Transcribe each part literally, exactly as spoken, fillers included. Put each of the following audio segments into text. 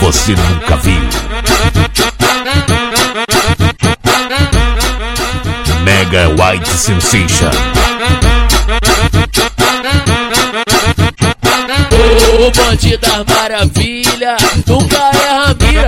você nunca viu. Mega White Sensation. O bonde das maravilha nunca erra a mira.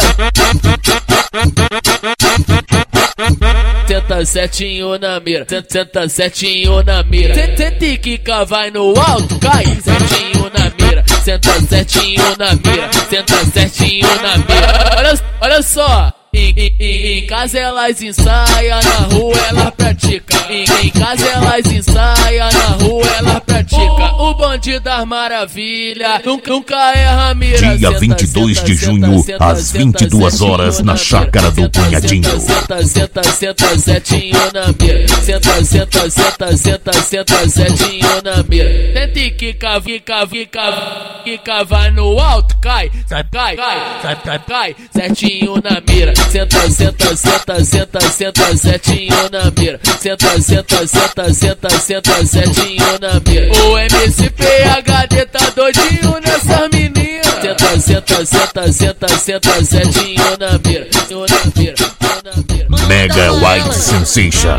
Senta certinho na mira, senta certinho na mira. Senta e quica, vai no alto, cai certinho na mira. Senta certinho na mira, senta certinho na mira. Olha, olha só. Em, em, em casa elas ensaiam, na rua elas praticam. Em, em casa elas ensaiam, na rua elas praticam. O bonde das maravilha nunca, nunca erra a mira. Dia vinte e dois de junho, às vinte e duas horas, na chácara do Cunhadinho. Senta, senta, senta, certinho na mira. Senta, senta, senta, senta, senta, certinho na mira. Tenta e quica, quica, quica, quica, vai no alto, cai, sai, cai, cai, sai, cai, cai, certinho na mira. Senta, senta, senta, senta, senta, certinho na mira. Senta, senta, senta, senta, senta, certinho na mira. O M C P H D tá doidinho nessa menina. Senta, senta, senta, senta, senta, certinho na mira. Na mira, na mira. Mega White Sensation.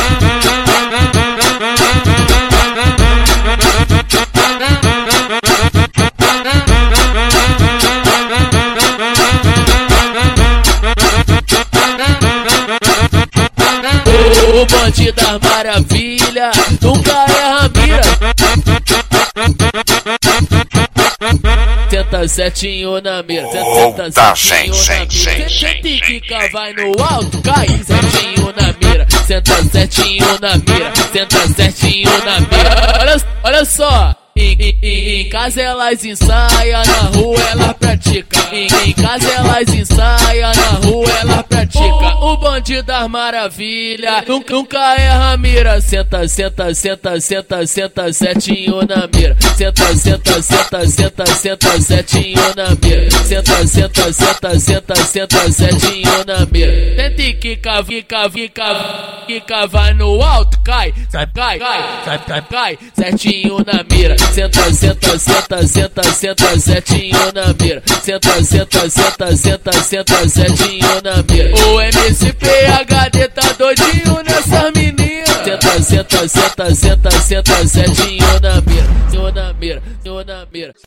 O bonde das maravilha nunca erra a mira. Senta certinho na mira, senta certinho na mira. Senta e quica, vai no alto, cai certinho na mira. Senta certinho na mira, senta certinho na mira. Olha, olha só. Em, em, em casa elas ensaiam, na rua elas praticam. Em, em casa elas ensaiam, na rua elas praticam. O bonde das maravilha nunca, nunca erra a mira. Senta, senta, senta, senta, senta, certinho na mira. Senta, senta, senta, senta, senta, certinho na mira. Senta, senta, senta, senta, senta, certinho na mira. Tenta e quica, quica, quica, quica, vai no alto, cai, sai, cai, cai, sai, cai, cai, certinho na mira. Senta, senta, senta, senta, senta, certinho na mira. Senta, senta, senta, senta, senta, certinho na mira. O M C P H D tá doidinho nessa menina. Senta, senta, senta, senta, senta, certinho na mira. Na mira, na mira.